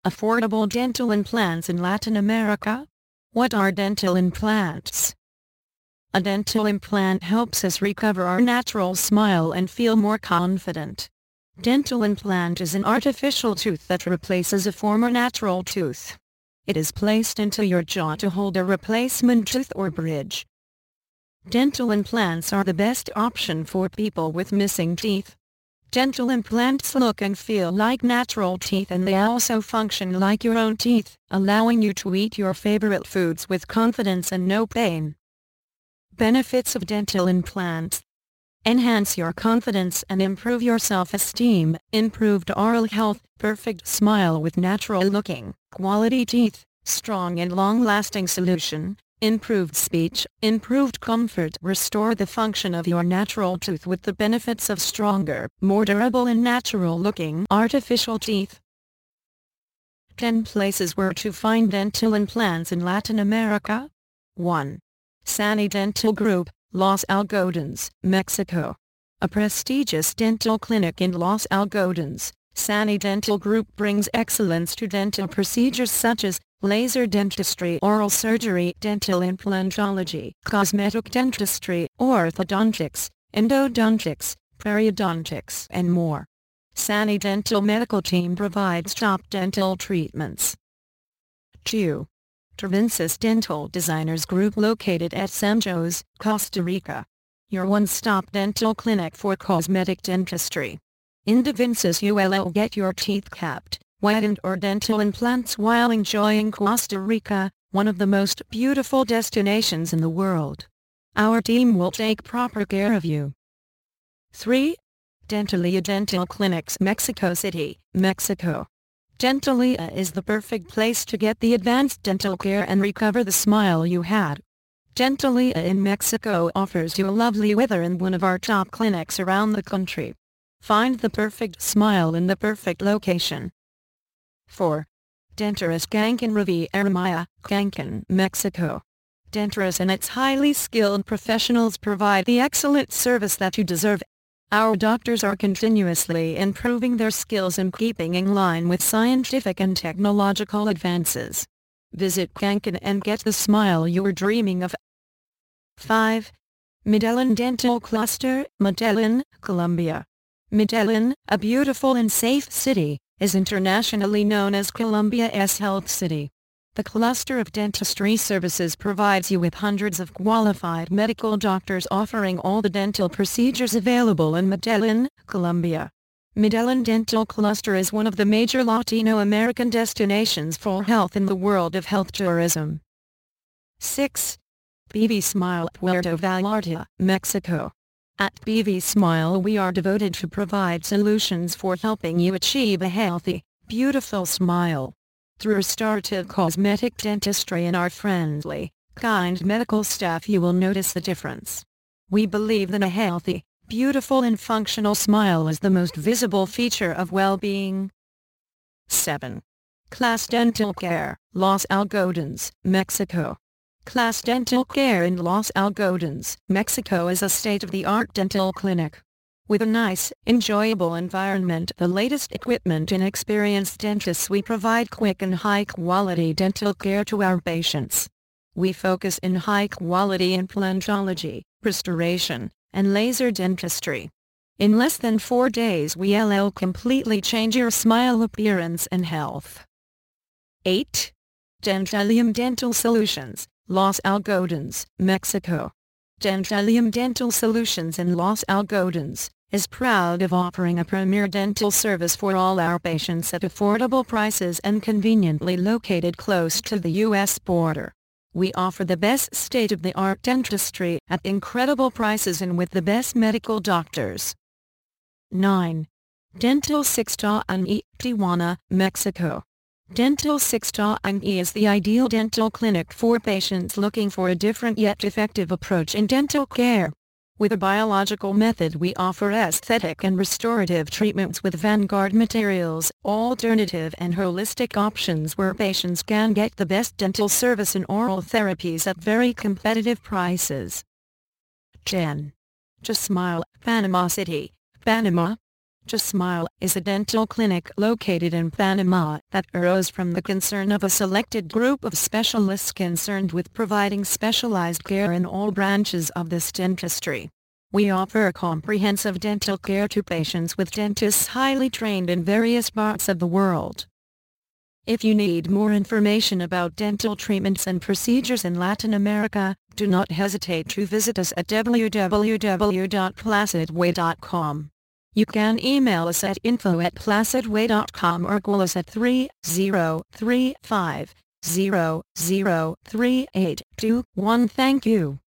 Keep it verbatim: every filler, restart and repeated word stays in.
Affordable dental implants in Latin America? What are dental implants? A dental implant helps us recover our natural smile and feel more confident. Dental implant is an artificial tooth that replaces a former natural tooth. It is placed into your jaw to hold a replacement tooth or bridge. Dental implants are the best option for people with missing teeth. Dental implants look and feel like natural teeth, and they also function like your own teeth, allowing you to eat your favorite foods with confidence and no pain. Benefits of dental implants: enhance your confidence and improve your self-esteem, improved oral health, perfect smile with natural-looking, quality teeth, strong and long-lasting solution, improved speech, improved comfort. Restore the function of your natural tooth with the benefits of stronger, more durable and natural-looking artificial teeth. ten places where to find dental implants in Latin America. one. Sani Dental Group, Los Algodons, Mexico. A prestigious dental clinic in Los Algodons, Sani Dental Group brings excellence to dental procedures such as laser dentistry, oral surgery, dental implantology, cosmetic dentistry, orthodontics, endodontics, periodontics, and more. Sani Dental Medical Team provides top dental treatments. two. Travinces Dental Designers Group, located at San Jose, Costa Rica. Your one-stop dental clinic for cosmetic dentistry. In Travinces you'll get your teeth capped, whitened or dental implants while enjoying Costa Rica, one of the most beautiful destinations in the world. Our team will take proper care of you. three. Dentalia Dental Clinics, Mexico City, Mexico. Dentalia is the perfect place to get the advanced dental care and recover the smile you had. Dentalia in Mexico offers you a lovely weather in one of our top clinics around the country. Find the perfect smile in the perfect location. four. Denturas Cancun Riviera, Cancun, Mexico. Denturas and its highly skilled professionals provide the excellent service that you deserve. Our doctors are continuously improving their skills and keeping in line with scientific and technological advances. Visit Cancun and get the smile you were dreaming of. five. Medellin Dental Cluster, Medellin, Colombia. Medellin, a beautiful and safe city, is internationally known as Colombia's Health City. The cluster of dentistry services provides you with hundreds of qualified medical doctors offering all the dental procedures available in Medellin, Colombia. Medellin Dental Cluster is one of the major Latino American destinations for health in the world of health tourism. six. B V Smile, Puerto Vallarta, Mexico. At B V Smile we are devoted to provide solutions for helping you achieve a healthy, beautiful smile. Through restorative cosmetic dentistry and our friendly, kind medical staff, you will notice the difference. We believe that a healthy, beautiful and functional smile is the most visible feature of well-being. seven. Class Dental Care, Los Algodons, Mexico. Class Dental Care in Los Algodons, Mexico is a state-of-the-art dental clinic. With a nice, enjoyable environment, the latest equipment and experienced dentists, we provide quick and high-quality dental care to our patients. We focus in high-quality implantology, restoration, and laser dentistry. In less than four days we'll completely change your smile appearance and health. eight. Dentalium Dental Solutions, Los Algodons, Mexico. Dentalium Dental Solutions in Los Algodons is proud of offering a premier dental service for all our patients at affordable prices and conveniently located close to the U S border. We offer the best state-of-the-art dentistry at incredible prices and with the best medical doctors. nine. Dental Sixta and E, Tijuana, Mexico. Dental Sixta and E is the ideal dental clinic for patients looking for a different yet effective approach in dental care. With a biological method, we offer aesthetic and restorative treatments with vanguard materials, alternative and holistic options where patients can get the best dental service and oral therapies at very competitive prices. ten. Just Smile, Panama City, Panama. Smile is a dental clinic located in Panama that arose from the concern of a selected group of specialists concerned with providing specialized care in all branches of this dentistry. We offer comprehensive dental care to patients with dentists highly trained in various parts of the world. If you need more information about dental treatments and procedures in Latin America, do not hesitate to visit us at w w w dot placid way dot com. You can email us at info at placid way dot com or call us at three zero three five, zero zero three eight two one. Thank you.